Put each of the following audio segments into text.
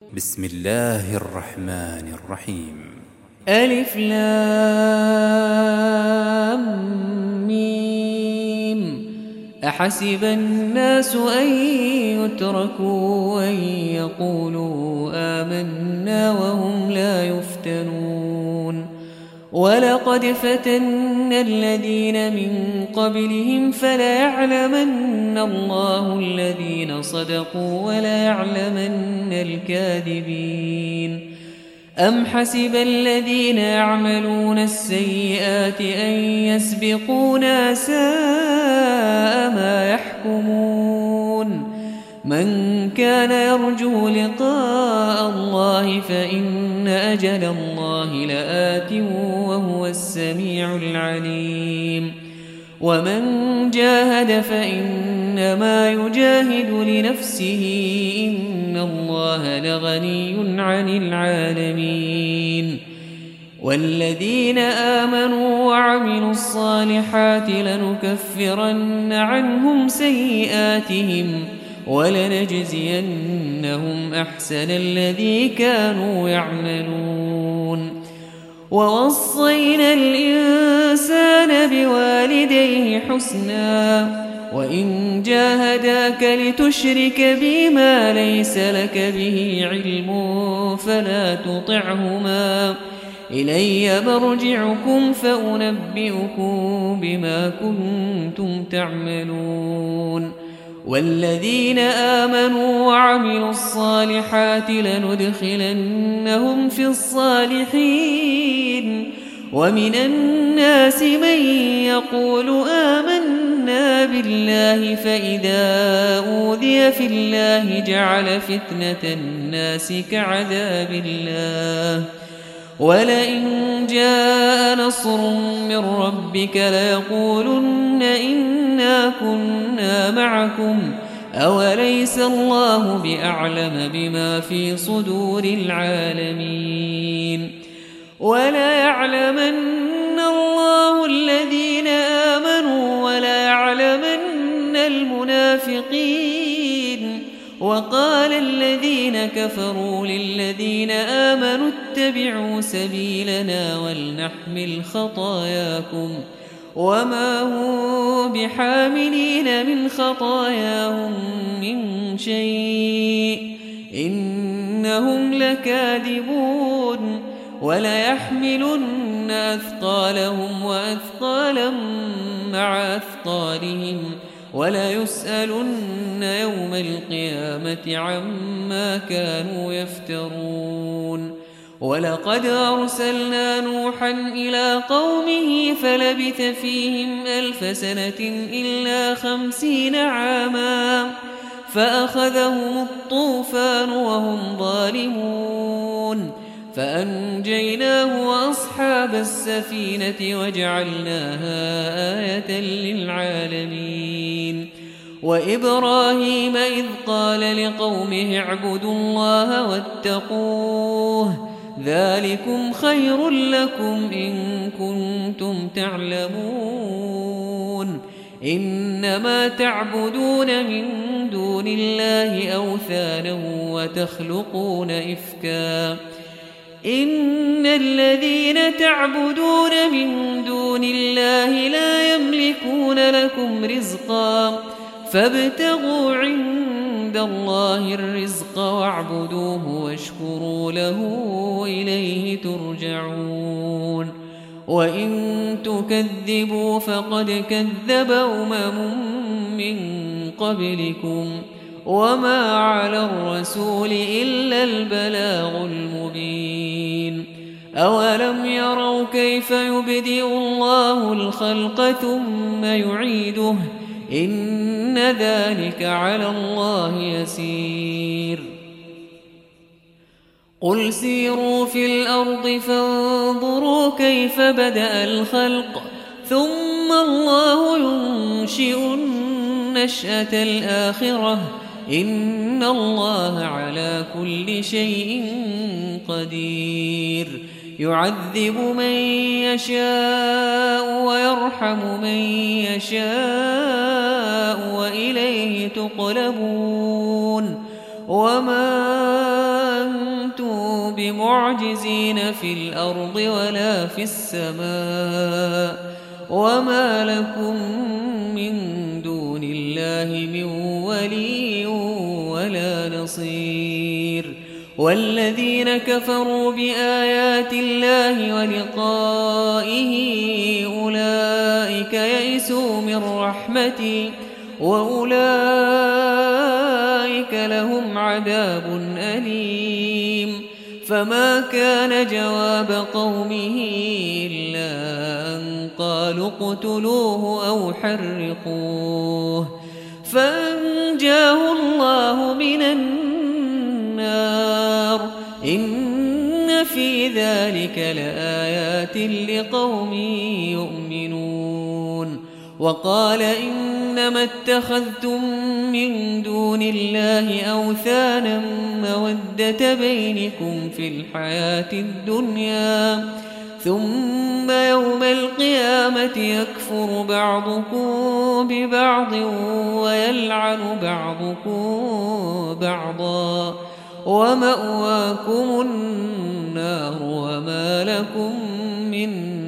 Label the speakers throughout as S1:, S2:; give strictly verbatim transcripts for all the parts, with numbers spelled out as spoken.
S1: بسم الله الرحمن الرحيم.
S2: ألف لام ميم. أحسب الناس أن يتركوا أن يقولوا آمنا وهم لا يفتنون ولقد فتنا الذين من قبلهم فليعلمن الله الذين صدقوا وليعلمن الكاذبين. أم حسب الذين يعملون السيئات أن يسبقونا ساء ما يحكمون. من كان يرجو لقاء الله فإن أجل الله لآت وهو السميع العليم. ومن جاهد فإنما يجاهد لنفسه إن الله لغني عن العالمين. والذين آمنوا وعملوا الصالحات لنكفرن عنهم سيئاتهم ولنجزينهم أحسن الذي كانوا يعملون. ووصينا الإنسان بوالديه حسنا وإن جاهداك لتشرك بي ما ليس لك به علم فلا تطعهما إلي مرجعكم فأنبئكم بما كنتم تعملون. والذين آمنوا وعملوا الصالحات لندخلنهم في الصالحين. ومن الناس من يقول آمنا بالله فإذا أوذي في الله جعل فتنة الناس كعذاب الله. ولئن جاء نصر من ربك ليقولن إنا كنا معكم أوليس الله بأعلم بما في صدور العالمين. وليعلمن الله الذين آمنوا وليعلمن المنافقين. وقال الذين كفروا للذين آمنوا اتبعوا سبيلنا ولنحمل خطاياكم وما هم بحاملين من خطاياهم من شيء إنهم لكاذبون. وليحملن أثقالهم وأثقالا مع أثقالهم وليسألن يوم القيامة عما كانوا يفترون. ولقد أرسلنا نوحا إلى قومه فلبث فيهم ألف سنة إلا خمسين عاما فأخذهم الطوفان وهم ظالمون فأنجيناه وأصحاب السفينة وجعلناها آية للعالمين. وإبراهيم إذ قال لقومه اعبدوا الله واتقوه ذلكم خير لكم إن كنتم تعلمون. إنما تعبدون من دون الله أوثانا وتخلقون إفكا إن الذين تعبدون من دون الله لا يملكون لكم رزقا فابتغوا عند الله الرزق واعبدوه واشكروا له إليه ترجعون. وإن تكذبوا فقد كذب أمم من قبلكم وما على الرسول إلا البلاغ المبين. أولم يروا كيف يبدئ الله الخلق ثم يعيده إن ذلك على الله يسير. قل سيروا في الأرض فانظروا كيف بدأ الخلق ثم الله ينشئ النشأة الآخرة إن الله على كل شيء قدير. يعذب من يشاء ويرحم من يشاء وإليه تقلبون. وما بمعجزين في الأرض ولا في السماء وما لكم من دون الله من ولي ولا نصير والذين كفروا بآيات الله ولقائه أولئك يئسوا من رحمتي وأولئك لهم عذاب أليم فما كان جواب قومه إلا أن قالوا اقتلوه أو حرقوه فأنجاه الله من النار إن في ذلك لآيات لقوم يؤمنون وقال إنما اتخذتم من دون الله أوثانا مودة بينكم في الحياة الدنيا ثم يوم القيامة يكفر بعضكم ببعض ويلعن بعضكم بعضا ومأواكم النار وما لكم من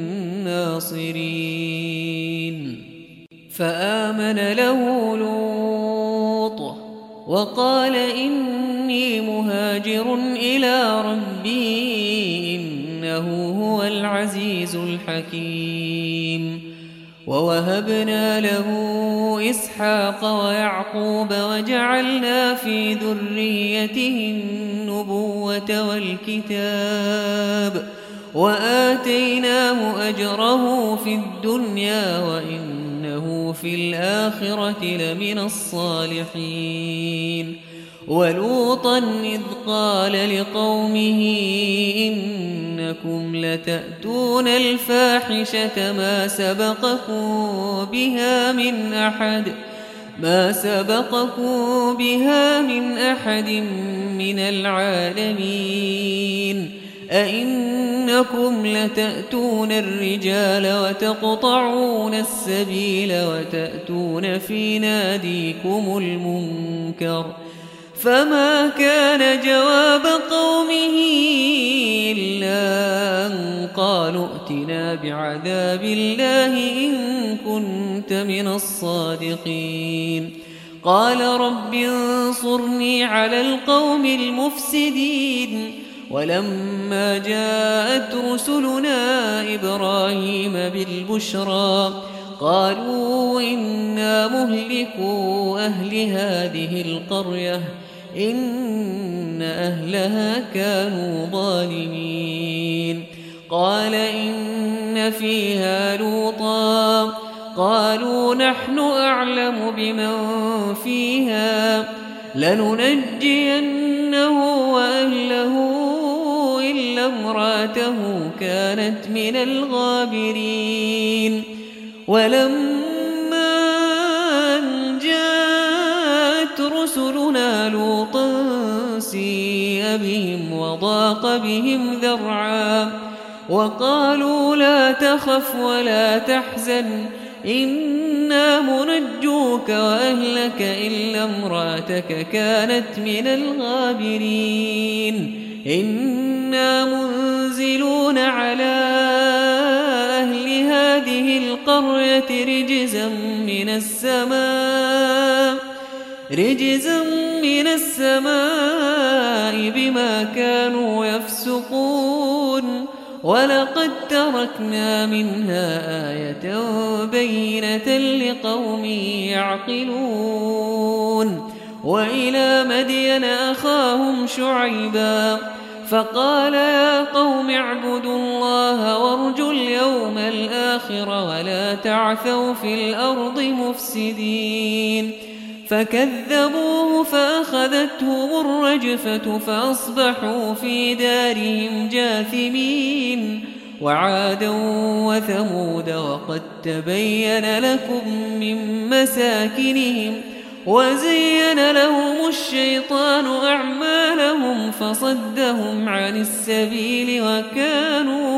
S2: ناصرين فآمن له لوط وقال إني مهاجر إلى ربي إنه هو العزيز الحكيم ووهبنا له إسحاق ويعقوب وجعلنا في ذريته النبوة والكتاب وآتيناه أجره في الدنيا وإنه في الآخرة لمن الصالحين ولوطا إذ قال لقومه إنكم لتأتون الفاحشة ما سبقكم بها من أحد ما سبقكم بها من أحد من العالمين أئنكم لتأتون الرجال وتقطعون السبيل وتأتون في ناديكم المنكر فما كان جواب قومه إلا أن قالوا ائتنا بعذاب الله إن كنت من الصادقين قال رب انصرني على القوم المفسدين ولما جاءت رسلنا إبراهيم بالبشرى قالوا إنا مهلكو أهل هذه القرية إن أهلها كانوا ظالمين قال إن فيها لوطا قالوا نحن أعلم بمن فيها لننجينه وأهله إلا امرأته كانت من الغابرين ولما أن جاءت رسلنا لوطا سيء بهم وضاق بهم ذرعا وقالوا لا تخف ولا تحزن إنا منجوك وأهلك إلا امرأتك كانت من الغابرين إنا منزلون على أهل هذه القرية رجزا من السماء رجزا من السماء بما كانوا يفسقون ولقد تركنا منها آية بينة لقوم يعقلون وإلى مدين أخاهم شعيبا فقال يا قوم اعبدوا الله وارجوا اليوم الآخر ولا تعثوا في الأرض مفسدين فكذبوه فأخذتهم الرجفة فأصبحوا في دارهم جاثمين وعادا وثمود وقد تبين لكم من مساكنهم وزين لهم الشيطان أعمالهم فصدهم عن السبيل وكانوا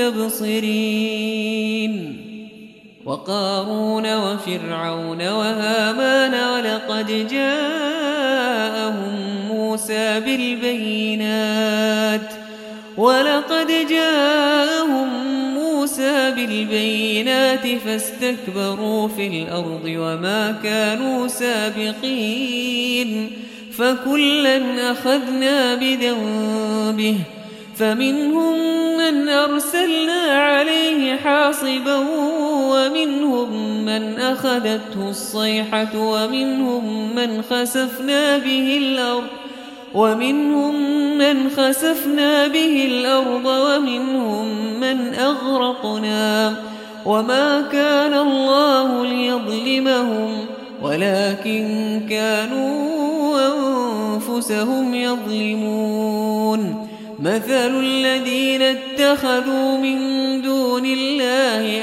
S2: مستبصرين وقارون وفرعون وهامان ولقد جاءهم موسى بالبينات ولقد جاءهم موسى بالبينات فاستكبروا في الأرض وما كانوا سابقين فكلا أخذنا بذنبه فمنهم من أرسلنا عليه حاصبا ومنهم من أخذته الصيحة ومنهم من خسفنا به الأرض ومنهم من خسفنا به الأرض ومنهم من أغرقنا وما كان الله ليظلمهم ولكن كانوا أنفسهم يظلمون مثل الذين اتخذوا من دون الله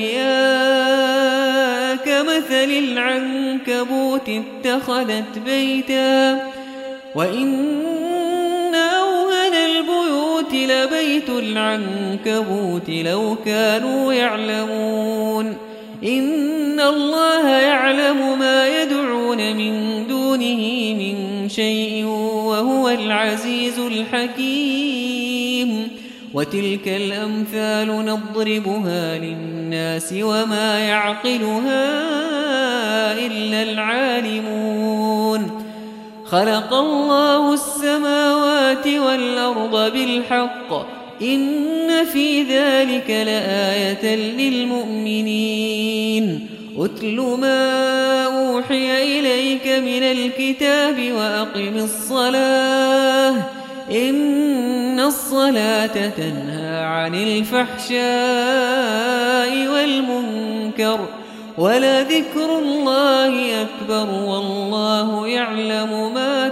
S2: أولياء كمثل العنكبوت اتخذت بيتا وإن أوهن البيوت لبيت العنكبوت لو كانوا يعلمون إن الله يعلم ما يدعون من دونه من شيء وهو العزيز الحكيم وتلك الأمثال نضربها للناس وما يعقلها إلا العالمون خلق الله السماوات والأرض بالحق إن في ذلك لآية للمؤمنين أتل ما أوحي إليك من الكتاب وأقم الصلاة إن الصلاة تنهى عن الفحشاء والمنكر ولذكر الله أكبر والله يعلم ما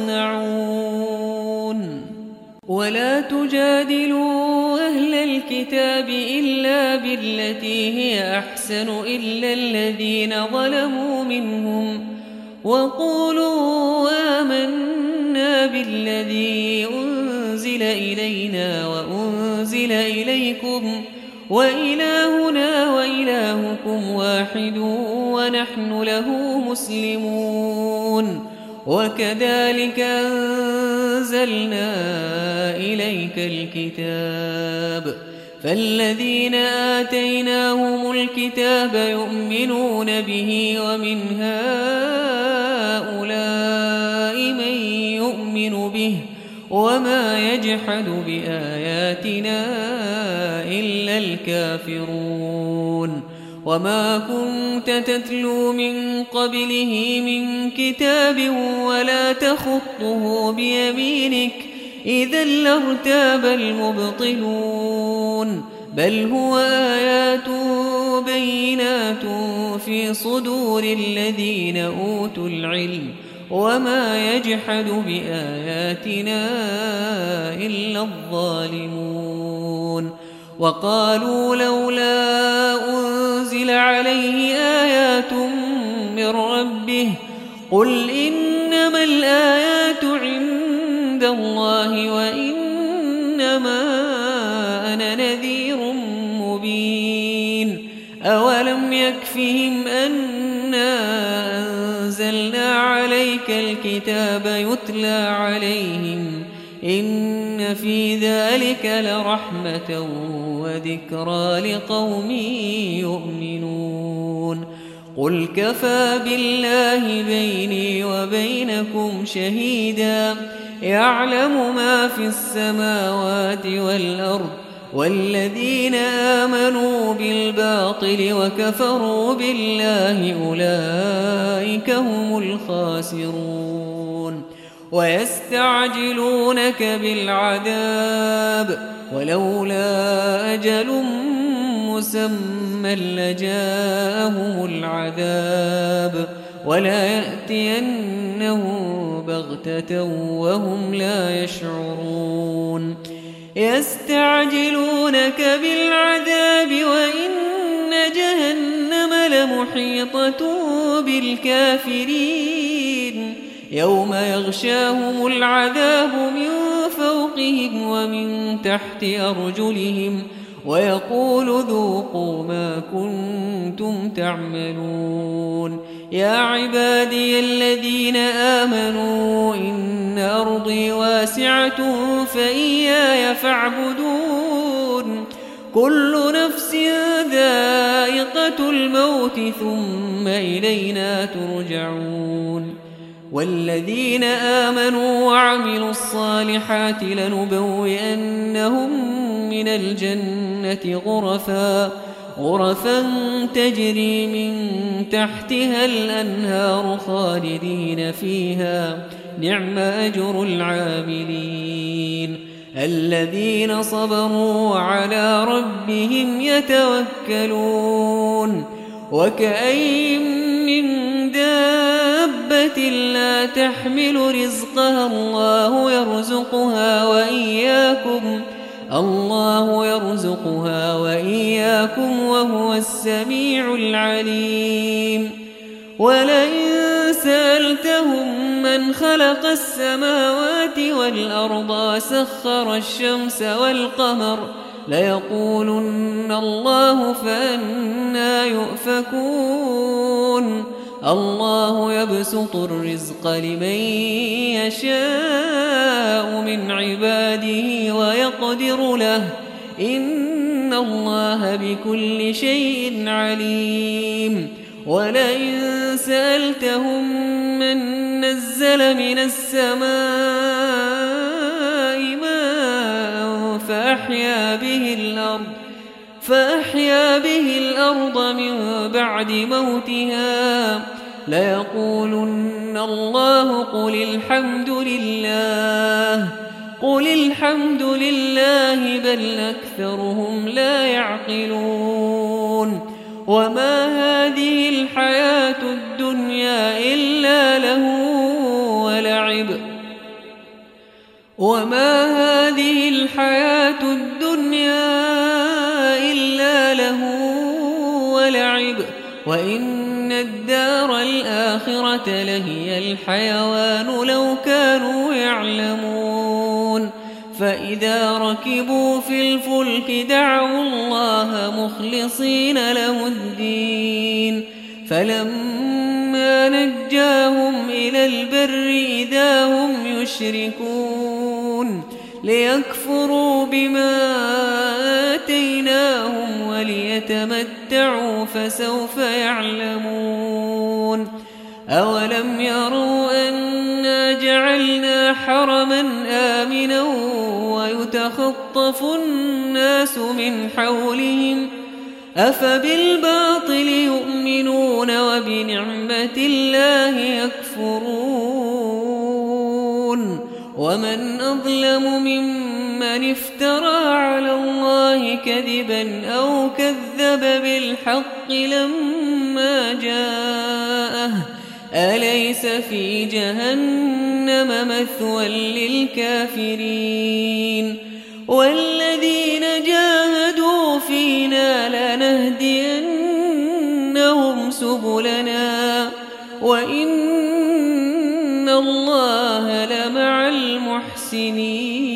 S2: تصنعون ولا تجادلوا أهل الكتاب إلا بالتي هي أحسن إلا الذين ظلموا منهم وقولوا آمنا بالذي أنزل إلينا وأنزل إليكم وإلهنا وإلهكم واحد ونحن له مسلمون وكذلك أنزلنا إليك الكتاب فالذين آتيناهم الكتاب يؤمنون به ومن هؤلاء من يؤمن به وما يجحد بآياتنا إلا الكافرون وما كنت تتلو من قبله من كتاب ولا تخطه بيمينك إذا لارتاب المبطلون بل هو آيات بينات في صدور الذين أوتوا العلم وما يجحد بآياتنا إلا الظالمون وقالوا لولا أنزل عليه آيات من ربه قل إنما الآيات عند الله وإنما أنا نذير مبين أولم يكفهم أنا أنزلنا عليك الكتاب يتلى عليهم إن في ذلك لرحمة وذكرى لقوم يؤمنون قل كفى بالله بيني وبينكم شهيدا يعلم ما في السماوات والأرض والذين آمنوا بالباطل وكفروا بالله أولئك هم الخاسرون ويستعجلونك بالعذاب ولولا أجل مسمى لجاءهم العذاب ولا يأتينهم بغتة وهم لا يشعرون يستعجلونك بالعذاب وإن جهنم لمحيطة بالكافرين يوم يغشاهم العذاب من فوقهم ومن تحت أرجلهم ويقول ذوقوا ما كنتم تعملون يا عبادي الذين آمنوا إن أرضي واسعة فإياي فاعبدون كل نفس ذائقة الموت ثم إلينا ترجعون والذين آمنوا وعملوا الصالحات لنبوئنهم من الجنة غرفا غرفا تجري من تحتها الأنهار خالدين فيها نعم أجر العاملين الذين صبروا وعلى ربهم يتوكلون وكأين من دابة لا تحمل رزقها الله يرزقها وإياكم الله يرزقها وإياكم وهو السميع العليم ولئن سألتهم من خلق السماوات والأرض وسخر الشمس والقمر ليقولن الله فأنى يؤفكون الله يبسط الرزق لمن يشاء من عباده ويقدر له إن الله بكل شيء عليم ولئن سألتهم من نزل من السماء ماء فأحيا به الأرض فأحيا به الأرض من بعد موتها ليقولن الله قل الحمد لله قل الحمد لله بل أكثرهم لا يعقلون وما هذه الحياة الدنيا إلا لهو ولعب وما هذه الحياة الدنيا إلا لهو ولعب وإن الدار الآخرة لهي الحيوان لو كانوا يعلمون فإذا ركبوا في الفلك دعوا الله مخلصين له الدين فلما نجاهم إلى البر إذا هم يشركون ليكفروا بما آتيناهم وليتمتعوا فسوف يعلمون أولم يروا أنا جعلنا حرما آمنا ويتخطف الناس من حولهم أفبالباطل يؤمنون وبنعمة الله يكفرون ومن أظلم ممن افترى على الله كذبا أو كذب بالحق لما جاءه أليس في جهنم مثوى للكافرين والذين جاهدوا فينا لنهدينهم سبلنا وإن الله لمع المحسنين